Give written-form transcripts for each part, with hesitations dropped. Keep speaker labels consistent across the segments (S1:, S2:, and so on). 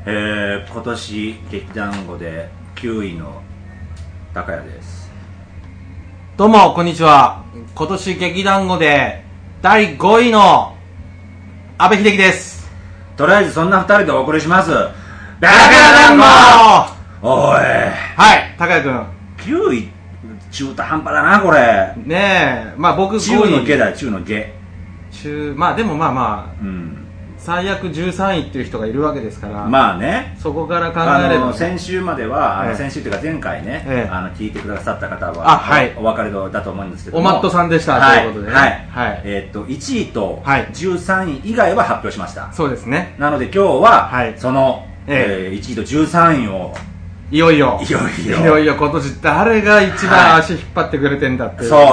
S1: 今年劇団語で9位の高谷です。
S2: どうもこんにちは。今年劇団語で第5位の阿部秀樹です。
S1: とりあえずそんな2人でお送りします。バカ団子。おい。
S2: はい、高谷君。
S1: 9位中途半端だなこれ。
S2: ねえ、まあ僕5位。
S1: 中の下だよ、中の下。
S2: まあでもまあ、最悪13位っていう人がいるわけですから、
S1: まあね、
S2: そこから考えれば、
S1: 先週までは、先週というか前回ね、聞いてくださった方は、
S2: はい、
S1: お分かりだと思うんですけども、
S2: おマットさんでした、
S1: はい、
S2: ということでね、
S1: はい、1位と13位以外は発表しました。
S2: そうですね。
S1: なので今日は、その、1位と13位を
S2: いよいよ今年誰が一番足引っ張ってくれてんだっていう、
S1: そう、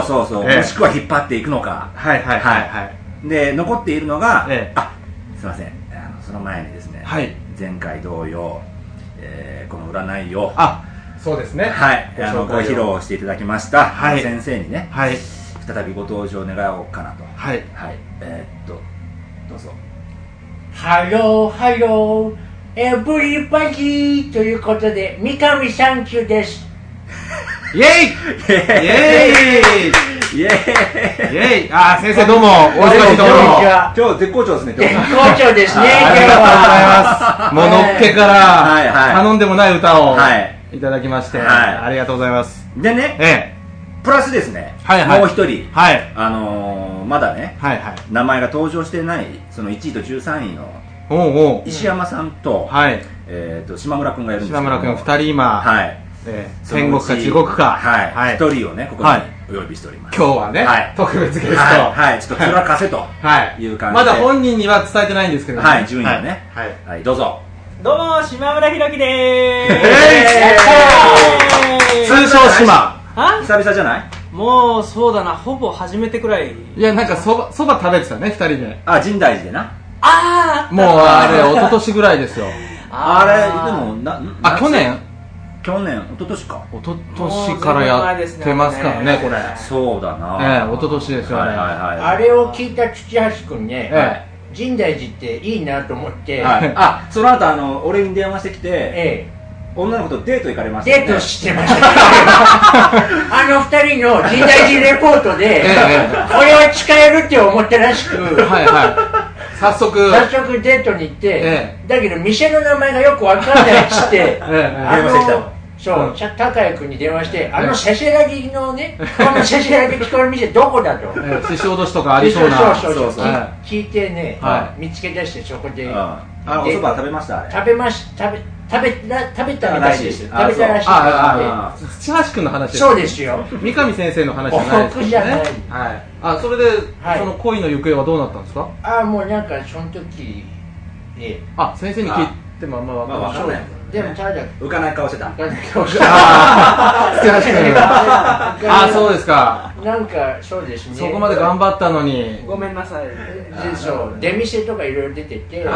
S1: もしくは引っ張っていくのか、で残っているのが、すいません、その前にですね、前回同様、この占いを
S2: そうですね、
S1: ご披露していただきました、先生にね、再びご登場願おうかなと。どうぞ。
S3: ハローエブリバディということで、三上サンキューです。
S2: イエイ先生どうもお忙しいところ
S1: 今日絶好調ですね。
S3: 絶好調ですね。
S2: ありがとうございます。もうのっけから頼んでもない歌をいただきまして、ありがとうございます。
S1: でね、プラスですね、もう一人、まだね、名前が登場してないその1位と13位の石山さんと島村君がいるんですけど、島村
S2: 君2人今、戦国か地獄か
S1: 1人をねここにお呼びしております。
S2: 今日はね、特別ゲスト、
S1: ちょっと面かせという感じで、
S2: まだ本人には伝えてないんですけどね、
S1: 順位をね、どうぞ。
S4: どうも島村弘樹でー
S2: す。通称島。
S1: 久々じゃない？
S4: もうそうだな、ほぼ初めてくらい。
S2: いや、なんかそば食べてたね、2人で。
S1: 深大寺でな。
S2: もうあれ一昨年ぐらいですよ。
S1: あれでも
S2: 去年
S1: 一昨年か。
S2: 一昨年からやってますからね、これ。
S1: そうだな。
S2: 一昨年ですよね。
S3: あれを聞いた土橋君ね、深大寺っていいなと思って、
S1: その後俺に電話してきて、女の子とデート行かれましたね。
S3: デートしてました。2人の深大寺レポートで、これは誓えるって思ったらしく、
S2: 早速
S3: デートに行って、だけど店の名前がよくわかんないっつって、
S1: 電話してきたの。
S3: そう、高谷君に電話して、せせらぎのね、このせせらぎ聞こえる店どこだと。
S2: 獅子落としとかありそうな。
S3: 聞いてね、見つけ出してそこで。
S1: お蕎麦食べました？
S3: 食べたらしいです。食べたらしいです。
S2: 土橋君の話です。
S3: そうですよ。
S2: 三上先生の話じゃないです
S3: 僕じゃない。
S2: それでその恋の行方はどうなったんですか？
S3: もうなんかその時
S2: 先生に聞いても分
S1: かんない。
S3: でもただ
S1: 浮かない顔してた。
S2: 土橋君。そうですか。
S3: なんかそうですね。
S2: そこまで頑張ったのに。
S4: ごめんなさい。
S3: そう出店とかいろいろ出てて、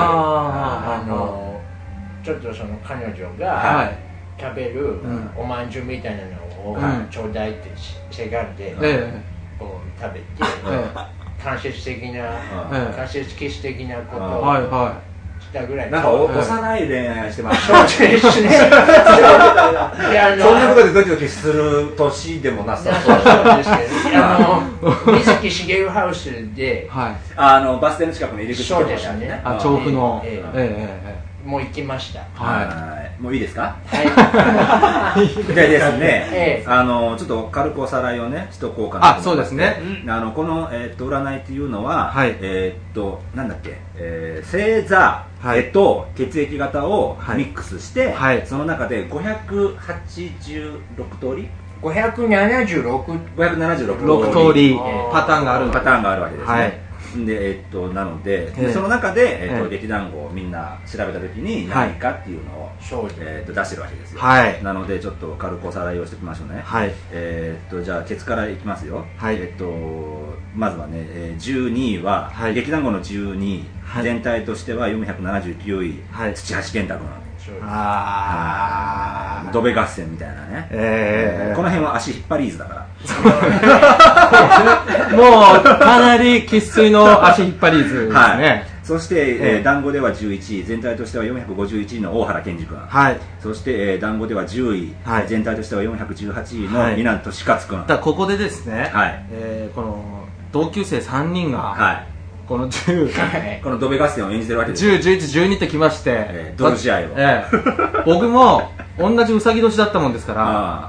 S3: ちょっとその彼女が食べるおまんじゅうみたいなのをちょうだいってせがんでこう食べて、間接キス的なことをしたぐらい。
S1: なんか幼い恋愛してます。
S3: そうですね。
S1: そんなことでドキドキする年でもなさそう
S3: ですけど、水木しげるハウスで
S1: バス停の近くの入り口
S3: そうですね。
S2: 調布の
S3: もう行きました。
S1: もういいですか？でですね、ちょっと軽くおさらいをねしとこうかなと。
S2: そうですね。
S1: この占いというのはなんだっけ、星座と血液型をミックスして、その中で586通り
S3: 576
S2: 通りパターンがある
S1: わけですね。でなのでその中で劇団語をみんな調べた時に何かっていうのを出してるわけですよ。なのでちょっと軽くおさらいをしておきましょうね。じゃあケツからいきますよ。まずはね12位は劇団語の12位、全体としては479位、土橋健太君。ドベ合戦みたいなね。この辺は足引っ張りーズだからも
S2: うかなり生粋の足引っ張りーズですね。
S1: そして、団子では11位、全体としては451位の大原健二君、はい、そして、団子では10位、はい、全体としては418位の稲利勝君、
S2: だここでですね、はい、この同級生3人が、はい、この10
S1: このドベ合戦を演じてるわけです。
S2: 10、11、12ってきまして、
S1: ドル試合を、
S2: 僕も同じうさぎ年だったもんですから、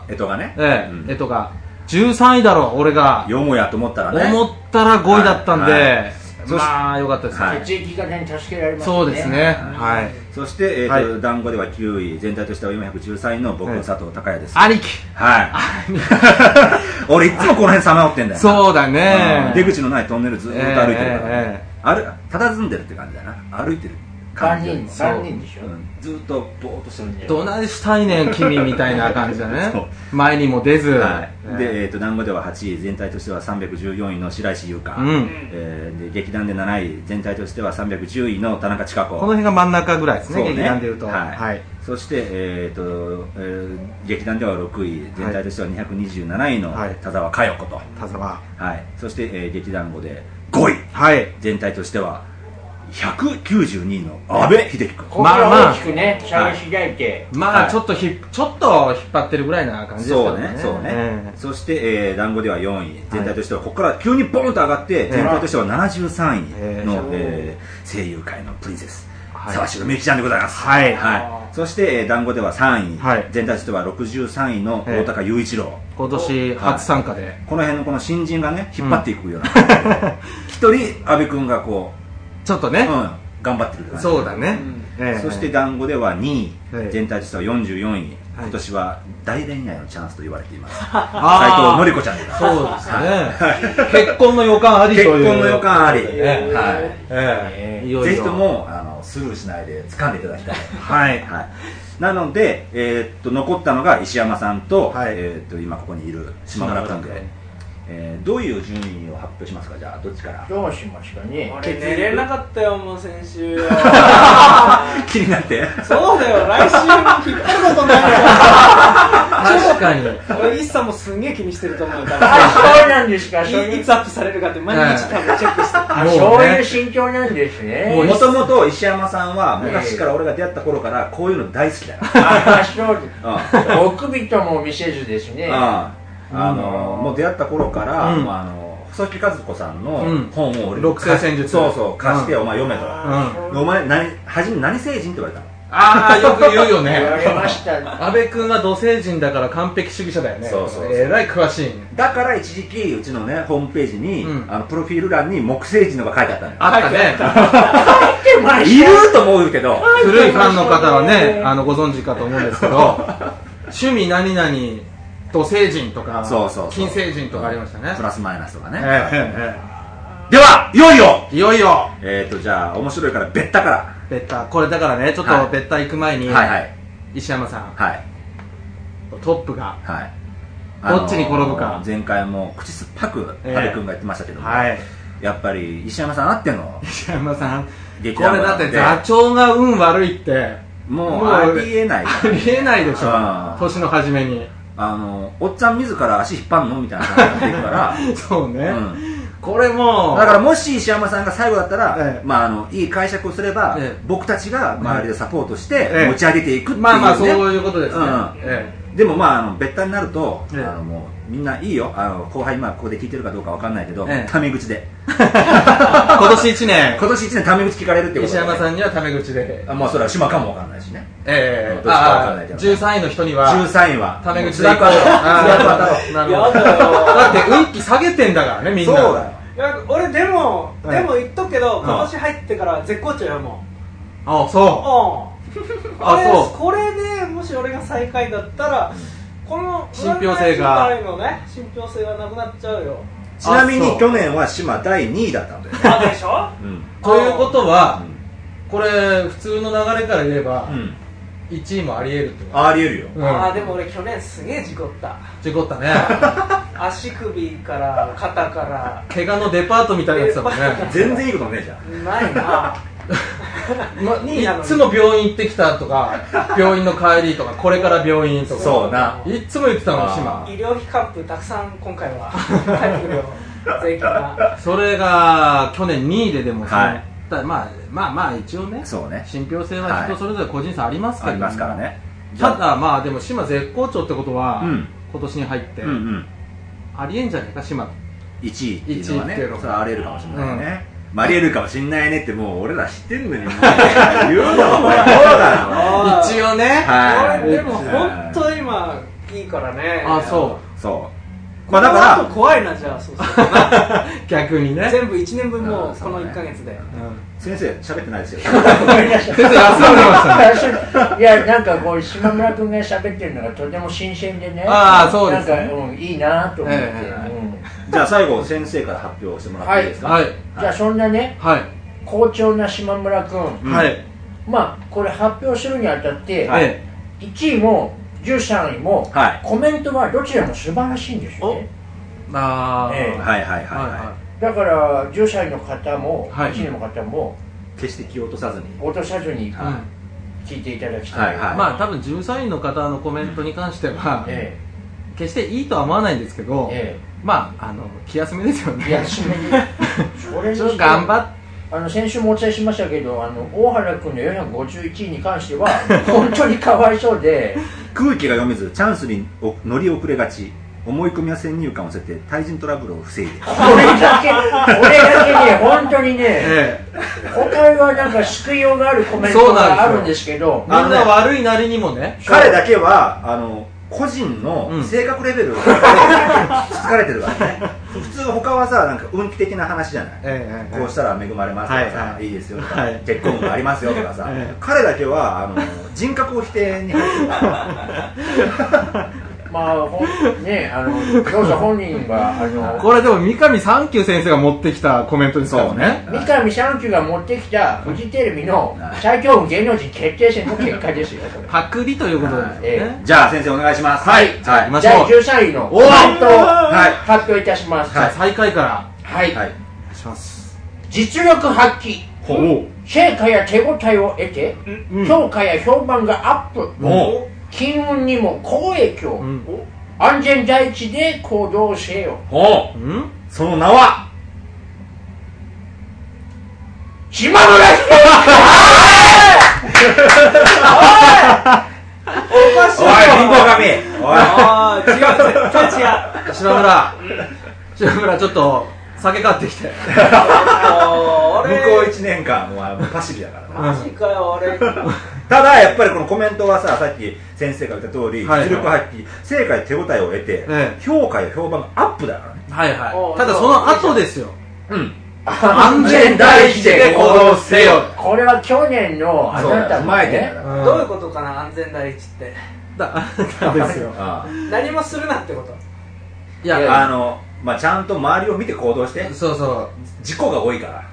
S1: 干支がね、
S2: 干支が13位だろう、俺が
S1: よもやと思ったらね、
S2: 思ったら5位だったんで、まあよかったです。
S3: 血液型に助けられますね。
S2: そうですね。はい。
S1: そして団子では9位、全体としては413位の僕佐藤孝也です。
S2: 兄貴。
S1: はい。俺いつもこの辺さまよってんだよ。
S2: そうだね。
S1: 出口のないトンネルずっと歩いてるからね。佇んでるって感じだな。歩いてる。
S3: 万人でしょ。
S1: ずっとぼーっとしてるんで。
S2: どないしたいねん君みたいな感じだね。前にも出ず。
S1: で団子では8位、全体としては314位の白石優香。で劇団で7位、全体としては310位の田中千佳子。
S2: この辺が真ん中ぐらいですね。劇団でいうと。
S1: はい。そして劇団では6位、全体としては227位の田沢佳代子と。
S2: 田沢。
S1: はい。そして劇団子で5位。はい。全体としては192位の阿部秀樹君。
S3: まあ大きくね、しゃげ開いて、
S2: まあちょっと引っ張ってるぐらいな感じですよね。
S1: そうね。そして団子では4位、全体としてはここから急にボーンと上がって全体としては73位の声優界のプリンセス沢城みゆきちゃんでございます。はい。そして団子では3位、全体としては63位の大高雄一郎。
S2: 今年初参加で、
S1: この辺のこの新人がね引っ張っていくような一人阿部君がこう
S2: ちょっとね、
S1: 頑張ってる感じ。
S2: そうだね。
S1: そして団子では2位、全体としては44位。今年は大恋愛のチャンスと言われています。斉藤典子ちゃんです。
S2: そうですね。結婚の予感ありという。
S1: 結婚の予感あり。ぜひともスルーしないで掴んでいただきたい。はい。なので残ったのが石山さんと今ここにいる島村君で。どういう順位を発表しますか。じゃあどっちから。
S3: どうしますかね。
S4: 俺寝れなかったよもう先週。
S1: 気になって。
S4: そうだよ、来週に引っ張ることないよ。
S2: 確かに。
S4: 俺一さんもすんげえ気にしてると思う。
S3: そうなんですか。
S4: いつアップされるかって毎日多分チェックして。
S3: そういう心境なんですね。
S1: もともと石山さんは昔から俺が出会った頃からこういうの大好きだよ。
S3: お首とも見せずですね。
S1: もう出会った頃から細木和子さんの本を俺
S2: 六星戦術
S1: そう貸してお前読めと。お前初め何星人って言われたの。
S2: ああよく言うよね。
S3: 言われました。
S2: 阿部君は土星人だから完璧主義者だよね。えらい詳しい。
S1: だから一時期うちのねホームページにプロフィール欄に木星人のが書いてあったのよ。
S2: あったね。
S3: 書いてま
S1: した。いると思うけど
S2: 古いファンの方はねご存知かと思うんですけど、趣味何々土星人とか金星人とかありましたね。
S1: プラスマイナスとかね。ではいよいよじゃあ面白いからベッタから。
S2: ベッタこれだからね、ちょっとベッタ行く前に石山さんトップがどっちに転ぶか。
S1: 前回も口酸っぱく阿部君が言ってましたけども、やっぱり石山さんあっての
S2: 石山さんこれだって座長が運悪いって
S1: もうありえない。
S2: ありえないでしょ。年の初めに
S1: おっちゃん自ら足引っ張んのみたいな感じになっていくから
S2: そうね、これも
S1: だからもし石山さんが最後だったら、いい解釈をすれば、僕たちが周りでサポートして持ち上げていくっていうね。
S2: まあそういうことですね。
S1: でもベッタになるともうみんないいよ。後輩今ここで聞いてるかどうかわかんないけど、タメ口で
S2: 今年1年
S1: タメ口聞かれるってことで、
S2: 石山さんにはタメ口で、
S1: まあそれは島かもわかんないしね。
S2: 13位の人には
S1: 13位は
S2: タメ口でいこう。だって運気下げてんだからねみんな。そうだよ。
S4: 俺でも言っとくけど、今年入ってから絶好調よもう。
S2: あ、そう。
S4: これでもし俺が最下位だったらこの
S2: 信憑性が
S4: 信憑性がなくなっちゃうよ。
S1: ちなみに去年は島第2位だったんだよね。
S4: でしょ。
S2: ということはこれ普通の流れから言えば1位もありえるってこと。
S1: ありえるよ。
S4: でも俺去年すげえ事故ったね。足首から肩から
S2: 怪我のデパートみたいなやつだもんね。
S1: 全然いいことねえじゃん。
S4: ないな。
S2: いつも病院行ってきたとか病院の帰りとかこれから病院とか
S1: そうない
S2: つも言ってたの島。
S4: 医療費カップたくさん今回は入ってくるよ税金が。
S2: それが去年2位ででもまあまあ一応ね、
S1: そうね、
S2: 信憑性は人それぞれ個人差ありますけど、
S1: ありますからね。
S2: ただまあでも島絶好調ってことは、今年に入ってありえんじゃないか、島
S1: 1位っていうのはね、それはありえるかもしれないね。ありえるかもしれないねって、もう俺ら知ってんのに、もう言うのは
S2: 一応ね。
S4: でも本当今いいからね。
S1: そう。
S4: まあだから怖いな、じゃあ。そう
S2: 逆にね。
S4: 全部1年分もこの1ヶ月で。
S1: 先生喋ってないですよ。
S3: 先生休んでましたね。いや、なんかこう島村君が喋ってるのがとても新鮮でね。
S2: そうですね。
S3: なんかいいなと思って。
S1: じゃあ最後先生から発表してもらっていいですか。
S3: はい。じゃあそんなね、好調な島村君。まあこれ発表するにあたって1位も13位もコメントはどちらも素晴らしいんですよね。だから13位の方も1位の方も
S1: 決して気を落とさずに
S3: 聞いていただきたい。
S2: まあ多分13位の方のコメントに関しては決していいとは思わないんですけど、まあ気休めですよね。
S3: 気休めにそれに
S2: 頑張って
S3: 先週もお伝えしましたけど、大原君の451位に関しては本当にかわいそうで
S1: 空気が読めずチャンスに乗り遅れがち、思い込みや先入観を捨てて対人トラブルを防いで
S3: 俺だけね、本当にね、他はなんか救いようがあるコメントがあるんですけど、
S2: みんな悪いなりにもね、
S1: 彼だけは個人の性格レベルが疲れてるからね。普通他はさ、なんか運気的な話じゃない、こうしたら恵まれますとかさ、いいですよとか、結婚運がありますよとかさ、彼だけは人格を否定に入ってるから
S3: まあね、どうぞ本人は
S2: これでも三上三久先生が持ってきたコメントですからね。
S3: 三上三久が持ってきたフジテレビの最強運芸能人決定戦の結果ですよ。
S2: パクリということですね。
S1: じゃあ先生お願いします。
S2: はい、
S3: じゃあ13位のコメントを発表いたします。
S2: 最下位から
S3: はい、
S2: お願いします。
S3: 実力発揮、成果や手応えを得て評価や評判がアップ、金運にも好影響、安全第一で行動せよ。
S1: その名は
S3: 島村
S4: おかしい。
S1: おい、貧乏神。
S4: 違う、絶対違う。
S2: 島村ちょっと酒買ってきて。
S1: 向こう1年間はパシリだから
S4: な。マジかよ、俺。
S1: ただやっぱりこのコメントはさ、さっき先生が言った通り、実力発揮、成果や手応えを得て、評価や評判がアップだからね。
S2: ただその後ですよ。
S3: 安全第一で行動せよ。これは去年のあなた
S1: 前で
S4: どういうことかな、安全第一って。
S2: ですよ。
S4: 何もするなってこと。
S1: いや、まあちゃんと周りを見て行動して。事故が多いから。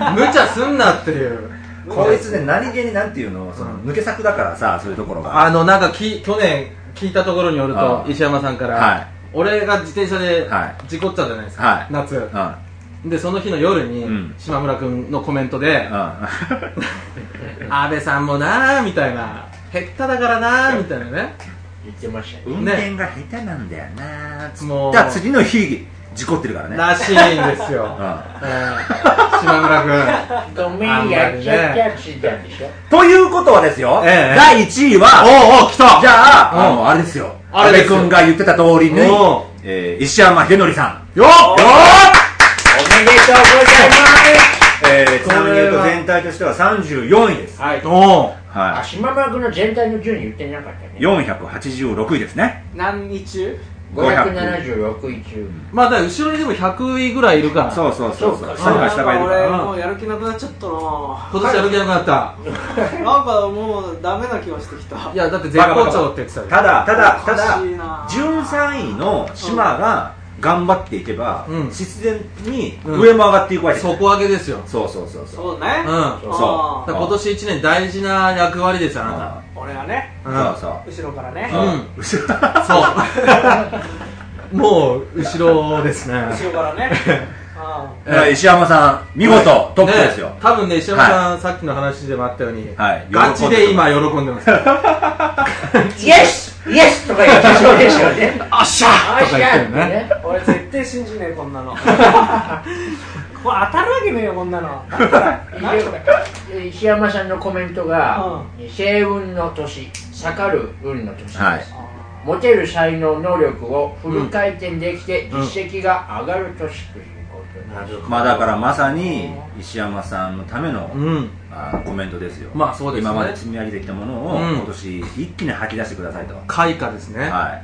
S2: 無茶すんなっていう。
S1: こいつね、何気になんていうの、抜け作だからさ、そういうところが。
S2: なんか去年聞いたところによると、石山さんから、俺が自転車で事故ったじゃないですか、夏。で、その日の夜に、島村君のコメントで、安倍さんもなーみたいな、下手だからなーみたいなね。
S3: 言ってましたね。
S1: 運転が下手なんだよなー。じゃあ次の日、事故ってるからね。
S2: らしいんですよ。島村君。
S3: ごめん、やっちゃったしだでしょ。
S1: ということはですよ、第1位は、
S2: 来た。
S1: じゃあ、あれですよ。安倍君が言ってた通りに、石山秀則さん。
S3: おめでとうございます。
S1: ちなみに言うと全体としては34位です。
S3: 島村君の全体の順位言ってなかったね。
S1: 486位ですね。
S4: 何位中
S3: ？576位中。
S2: まあだから後ろにでも100位ぐらいいるから。
S1: そう。下が下がいるから。
S4: 俺もうやる気なくなっちゃったな。
S2: 今年やる気なくなった。
S4: なんかもうダメな気がしてきた。
S2: いやだって絶好調って言ってたよ。
S1: ただ13位の島が頑張っていけば必然に上も上がっていくわけです。
S2: 底上げですよ。
S1: そう
S4: ね。
S2: 今年1年大事な役割ですよ、あなた。
S4: 俺はね、後ろからね。
S2: もう後ろですね。
S4: 後ろからね。
S1: 石山さん見事トップですよ。
S2: 多分ね、石山さんさっきの話でもあったようにガチで今喜んでます。
S3: イエスイエスとか言ってそうですよね。
S2: あっしゃーとか言ってるね。
S4: 俺絶対信じねえ、こんなの。こ当たるわけねえよこんなの。
S3: 石山さんのコメントが、星運の年、盛る運の年です、持てる才能能力をフル回転できて実績が上がる年ということです。
S1: まあだからまさに石山さんのためのコメントですよ。
S2: まあそうですね。
S1: 今まで積み上げてきたものを今年一気に吐き出してくださいと。
S2: 開花ですね。
S1: はい。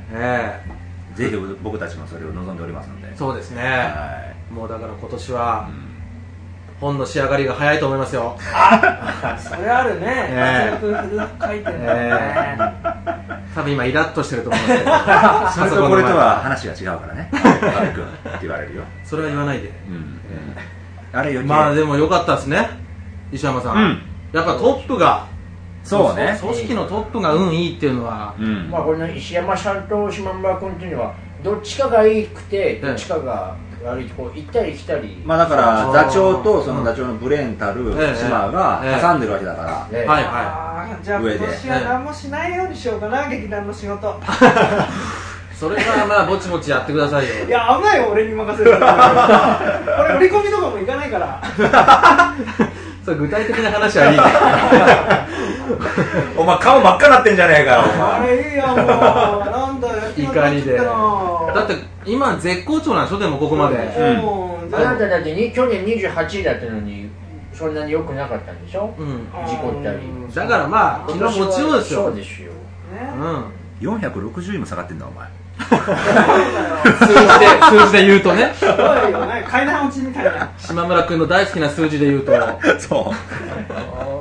S1: ぜひ僕たちもそれを望んでおりますので。
S2: そうですね。もうだから今年は本の仕上がりが早いと思いますよ。
S4: それあるね。活躍フル回転だね。
S2: 多分今イラッとしてると思いますけど。
S1: それとこれとは話が違うからね。って言われるよ。
S2: それは言わないで。
S1: あれよ。
S2: まあでも良かったですね。石山さん。やっぱトップが。
S1: そうね。
S2: 組織のトップが運いいっていうのは。
S3: まあこれの石山さんと島村君っていうのはどっちかがいいくてどっちかが悪いとこう行ったり来たり。
S1: まあだから座長とその座長のブレーンたる島が挟んでるわけだから。
S4: はいはい。じゃあ今年は何もしないようにしようかな、劇団の仕事。
S2: それはまあぼちぼちやってくださいよ。
S4: いや危ないよ俺に任せる。俺売り込みとかもいかないから。
S2: それ具体的な話はいい。
S1: お前顔真っ赤なってんじゃねえかよ。
S4: あれいいやもうなんだよ。
S2: 怒りで。だって今絶好調なんでしょでもここまで。
S3: あなただって去年28位だったのにそんなに良くなかったんでしょ。事故ったり。
S2: だからまあ気の持ちようですよ。
S3: そうですよ。
S1: 460位も下がってんだお前。
S2: 数字で言うとね。
S4: すごいよね。階段落ちみたいな。
S2: 島村君の大好きな数字で言うと。
S1: そう。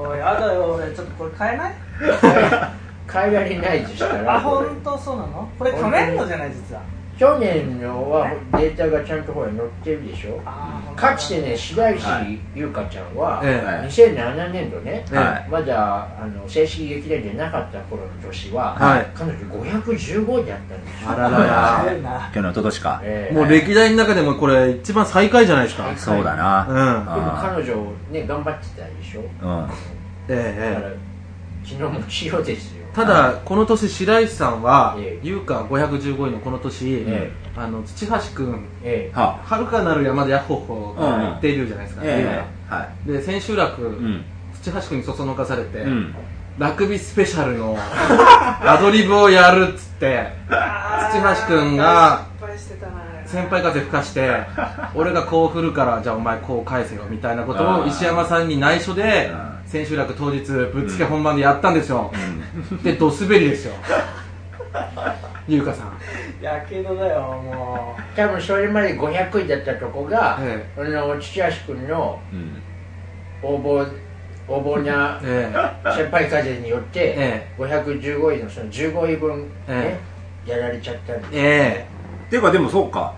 S4: おいやだよ俺ちょっとこれ買えない？
S3: 買えられないとしたら。
S4: あ本当そうなの？これ去年のじゃない実は。
S3: 去年のはデータがちゃんとほら載ってるでしょ。かつてね白石優香ちゃんは2007年度ね、まだ正式劇団じゃなかった頃の年は彼女515位だったんですよ。
S2: あららら。
S1: 去年一昨年か。
S2: もう歴代の中でもこれ一番最下位じゃないですか。
S1: そうだな。
S3: でも彼女ね頑張ってたでしょ。だから気の持ちようですよ。
S2: ただこの年白石さんは優香515位のこの年土橋君はるかなる山でヤッホッホが言っているじゃないですか。で千秋楽土橋君にそそのかされてラグビースペシャルのアドリブをやるっつって土橋君が先輩風吹かして俺がこう振るからじゃあお前こう返せよみたいなことを石山さんに内緒で千秋楽当日ぶっつけ本番でやったんですよ。でドスベリですよ優香さん。
S4: やけどだよもう。
S3: 多分それまで500位だったとこが土橋君の横暴な先輩風によって515位のその15位分ねやられちゃったんです。
S1: っていうかでもそうか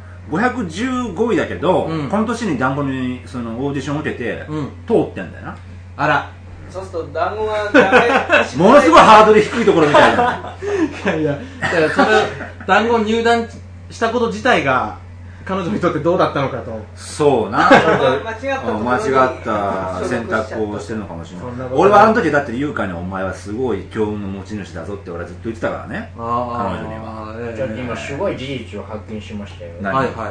S1: 515位だけど、この年に団子にそのオーディションを受けて、通ってんだよな。
S2: あら
S4: そうすると団子がダメ。
S1: ものすごいハードル低いところみたいな。
S2: いやだからそれ団子入団したこと自体が彼女にとってどうだったのかと。
S1: そうな。間違った選択をしてるのかもしれない。俺はあの時だって優香にお前はすごい強運の持ち主だぞって俺はずっと言ってたからね。彼女には。
S3: ちょっと今すごい事実を発見しましたよ。
S2: はいはい。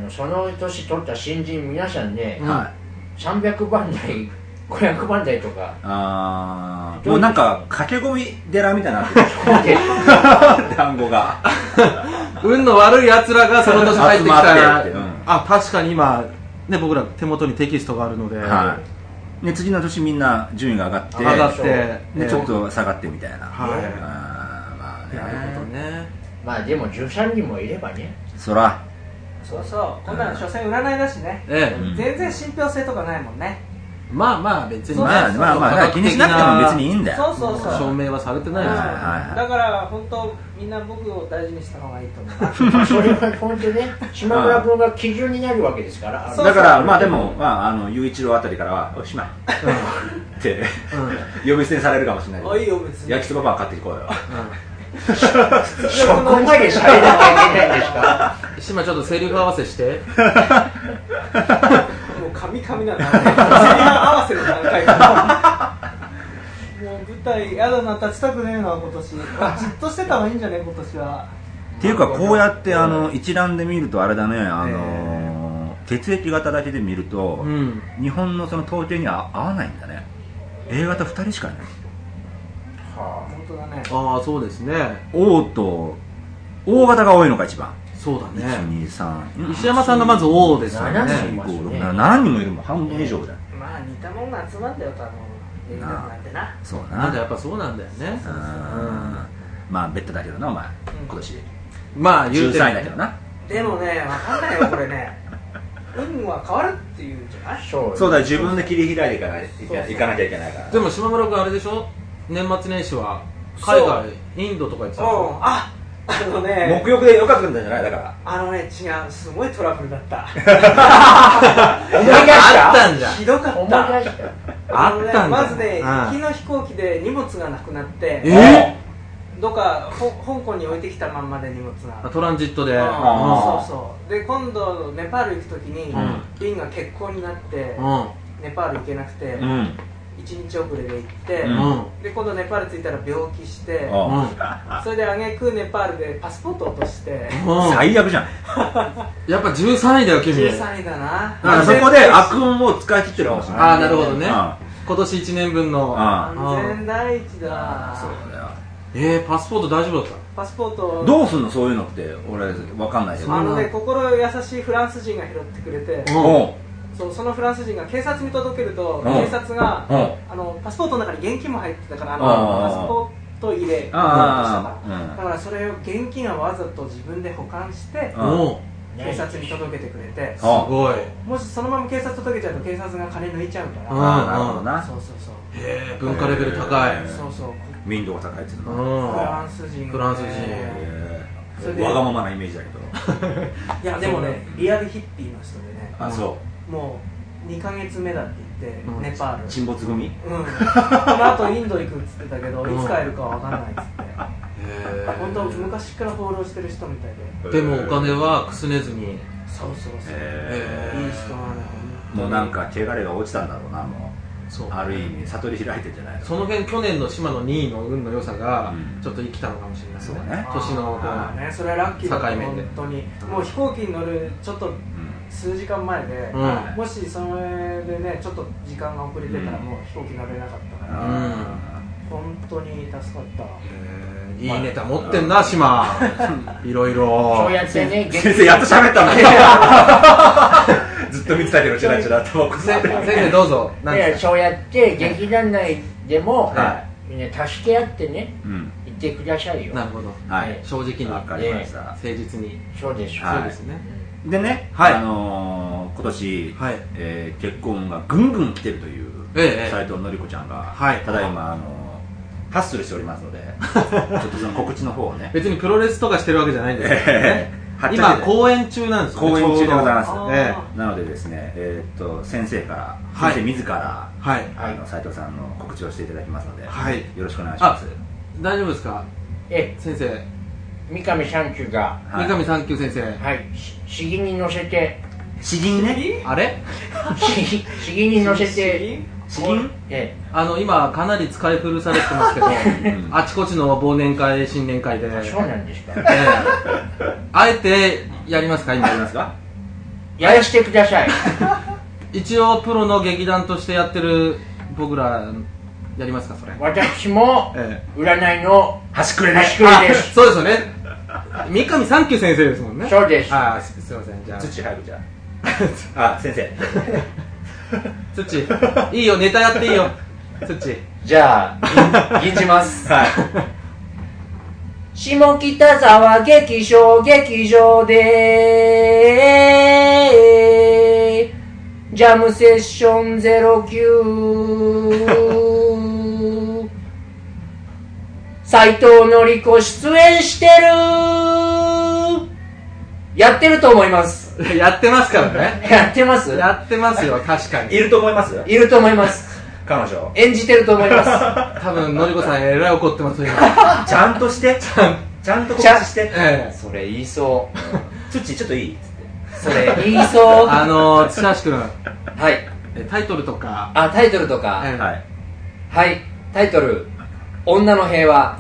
S3: その年取った新人皆さんね、300番台500番台とか。
S1: もうなんか駆け込み寺みたいになってる。団子が。
S2: 運の悪い奴らがその年入ってきたら、確かに今ね僕ら手元にテキストがあるので、
S1: 次の年みんな順位が上がってちょっと下がってみたいな。ま
S2: あね。なるほどね。
S3: まあでも13人もいればね。
S1: そら。
S4: そうそうこんなの所詮占いだしね。全然信憑性とかないもんね。
S2: まあまあ別に
S1: まあ気にしなくても別にいいんだよ。
S4: そう
S2: 証明はされてないですよ。
S4: だから本当みんな僕を大事にした方がいいと思う。
S3: それは本当ね島村君が基準になるわけですから。
S1: だからまあでも雄一郎あたりからはおしまいって呼び捨てにされるかもしれない。
S4: いいよ別に。
S1: 焼きそばパン買っていこうよ。
S3: そこまでされなきゃいけないんですか。
S2: 島ちょっとセリフ合わせして。
S4: もう神々なんだね。セリフ合わせる段階か。もう舞台やだな立ちたくねえな今年。じっとしてた方がいいんじゃね今年は。
S1: っていうかこうやって一覧で見るとあれだねテ血液型だけで見ると、日本のその統計には合わないんだね。 A 型2人しかいない。
S4: はあ、本当だね。
S2: ああ、そうですね。
S1: O と O 型が多いのが一番。
S2: そうだね。
S1: 123
S2: 石山さんがまず O ですよね。
S1: 7人もいるもん、半分以上だよ。
S4: まあ似たもんが集まんだよ、多分。なんてな。
S1: そうな。
S2: なんだ、やっぱそうなんだよね。
S1: まあベッドだけどな、お前今年
S2: まあ言うて
S1: 13位だけどな。
S4: でもね、わかんないよこれね。運は変わるっていうんじゃない？
S1: そうだ、自分で切り開いていかなきゃいけないから。
S2: でも島村君あれでしょ、年末年始は海外、インドとか行ってたでしょ。
S4: ね、
S1: 沐浴でよかったんじゃない？だから
S4: 違う、すごいトラブルだった。
S3: 思い出した。
S2: あったんじゃん。
S4: ひどかった。
S3: 思い出した。
S2: あったんだ。
S4: まずね、行きの飛行機で荷物がなくなって、どっか香港に置いてきたまんまで荷物が
S2: トランジットで。
S4: そうそうで、今度ネパール行くときに便が欠航になってネパール行けなくて1日遅れで行って、で今度ネパール着いたら病気して、それで挙句ネパールでパスポート落として、
S1: 最悪じゃん。
S2: やっぱ13位だよ君。
S4: 13位だな。
S1: だからそこで悪運を使い切ってるかもしれない。
S2: ああ、なるほどね。今年1年分の
S4: 安全第一だ。
S1: そうだよ。
S2: パスポート大丈夫だった？
S4: パスポート
S1: どうすんの、そういうのって。俺わかんないけど。
S4: 心優しいフランス人が拾ってくれて、そのフランス人が警察に届けると、警察がパスポートの中に現金も入ってたから、パスポート入れだからそれを現金はわざと自分で保管して警察に届けてくれて、
S2: すごい。
S4: もしそのまま警察届けちゃうと警察が金抜いちゃうから。
S1: なるほどな。
S4: そうそうそう。
S2: 文化レベル高い。
S4: そうそう。
S1: 民度が高いっていうの
S4: フランス人。
S1: わがままなイメージだけど。
S4: いやでもね、リアルヒッピーの人でね。
S1: あ、そう。
S4: もう2ヶ月目だって言ってネパール。
S1: 沈没組？
S4: この後インド行くっつってたけど、いつ帰るかわかんないっつって。本当昔から放浪してる人みたい
S2: で。でもお金はくすねずに。
S4: そうそうそう。いい人はね。
S1: もうなんか汚れが落ちたんだろうな、もう。ある意味悟り開いてんじゃないの。
S2: その辺去年の島の2位の運の良さがちょっと生きたのかもしれないですね。年の
S4: それはラッキーだ
S2: 境目で。
S4: 本当にもう飛行機に乗るちょっと数時間前で、もしそれでねちょっと時間が遅れてたらもう飛行機乗れなかったから、本当に助かった。
S2: いいネタ持ってんな島。いろいろ。
S3: そうやってね、
S1: 先生やっと喋ったの。ずっと見てたけどチラチラと。
S2: 先生どうぞ。
S3: そうやって劇団内でもみんな助け合ってね言ってくださいよ。
S2: なるほど。正直に、
S1: わかりました。
S2: 誠実に。
S3: そうです。
S2: そうですね。
S1: でね、今年結婚がぐんぐん来てるという斉藤典子ちゃんがただいまハッスルしておりますので、ちょっとその告知の方をね。
S2: 別にプロレスとかしてるわけじゃないんですけどね。今公演中なんですよね。
S1: 公演中でございます。なのでですね、先生から先生自ら斉藤さんの告知をしていただきますので、よろしくお願いします。
S2: 大丈夫ですか？先生。
S3: 三上三級が。
S2: 三上三級先生。
S3: はい。詩吟に乗せて。
S1: 詩吟ね。
S2: あれ？
S3: 詩吟に乗せて。
S1: 詩吟？
S2: 今かなり使い古されてますけど、あちこちの忘年会新年会で。
S3: そうなんですか。
S2: あえてやりますか？今やりますか？
S3: やらせてください。
S2: 一応プロの劇団としてやってる僕らやりますかそれ？
S3: 私も占いの
S1: 端くれ
S3: です。
S2: そうですよね。三上三級先生ですもんね。
S3: そうです。
S2: すいません。じゃあ
S1: 土早くじゃあ。先生。
S2: 土いいよ、ネタやっていいよ。土
S3: じゃあ吟じます。下北沢劇場でジャムセッション09斉藤典子出演してる。やってると思います。
S2: やってますからね。
S3: やってます。
S2: やってますよ、確かに。
S1: いると思います。
S3: いると思います。
S1: 彼女
S3: 演じてると思います。
S2: 多分のりこさんえらい怒ってますよ。
S1: ちゃんとしてちゃんと告知して。
S3: それ言いそう。
S1: 土ちょっといい。
S3: それ言いそう。
S2: 土橋君。
S3: はい。
S2: タイトルとか。
S3: タイトルとか。はい。タイトル女の平和。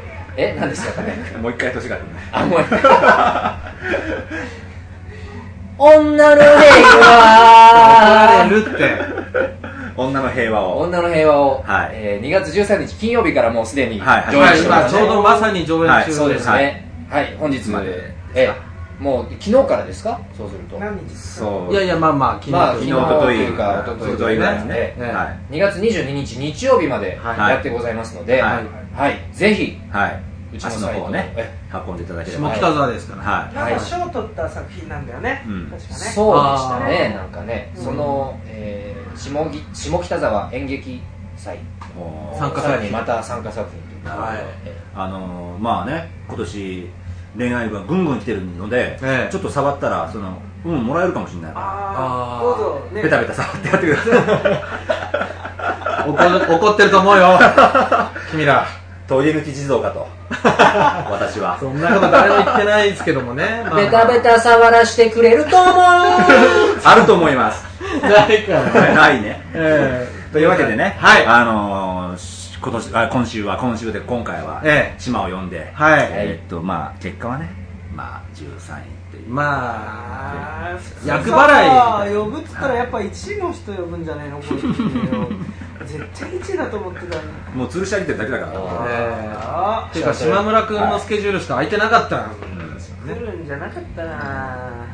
S3: 何ですかね。
S1: もう一回年があるね。
S3: もう一回。
S5: 女の平和
S2: 怒られるって
S1: 女の平和を
S5: 2月13日金曜日からもうすでに上
S2: 映してます。ちょうどまさに上映中
S5: そうですね。はい、本日までもう昨日からですか？そうすると
S4: 何日？
S2: そういやいやまあ
S5: 昨日というか一昨日ぐらいですね。2月22日日曜日までやってございますので、ぜひ
S1: うちのサイトをね運んでいただければ。
S2: 下北沢ですから。
S4: なんか賞を取った作品なんだよね。確かね。
S5: そうでしたね。なんかね、その下北沢演劇祭さらにまた参加作品という
S1: まあね、今年恋愛がぐんぐん来てるので、ちょっと触ったらもらえるかもしれないから
S4: どうぞ
S1: ベタベタ触ってやってくだ
S2: さい。怒ってると思うよ君ら。
S1: トイレ抜き地蔵かと私は
S2: そんなこと誰も言ってないですけどもね。
S5: ベタベタ触らしてくれると思う
S1: あると思います。
S2: ないからね。
S1: ないね。というわけでね、今週で今回は島を呼んで、まあ結果はね、まあ13位っていう。
S4: まあ
S2: 厄払い
S4: 呼ぶっつったらやっぱ1位の人呼ぶんじゃないのこれ。絶対1位だと思ってたの。
S1: もう吊るし上げてるだけだから
S2: っていうか島村君のスケジュールしか空いてなかったんですよね。
S4: 来るんじゃなかったな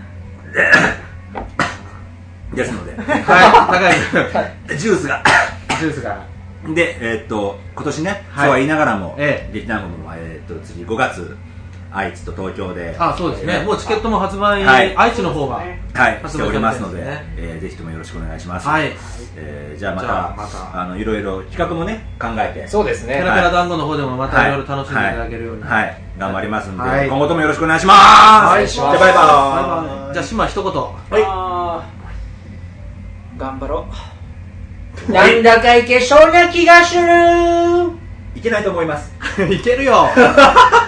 S1: ですので、
S2: 高い
S1: ジュースがで、今年ね、そうは言いながらも、劇団も次5月愛知と東京で、
S2: そうですね、もうチケットも発売、愛知の方が
S1: しておりますので、ぜひともよろしくお願いします。じゃあまたいろいろ企画もね考えて、
S5: そうですね、
S2: ペラペラ団子の方でもまたいろいろ楽しんでいただけるように
S1: 頑張りますんで、今後ともよろしくお願いします。じゃあバイバ
S2: イ。じゃあ島一言。
S4: 頑張ろ
S5: う。なんだかいけそうな気がする。
S1: いけないと思います。
S2: いけるよ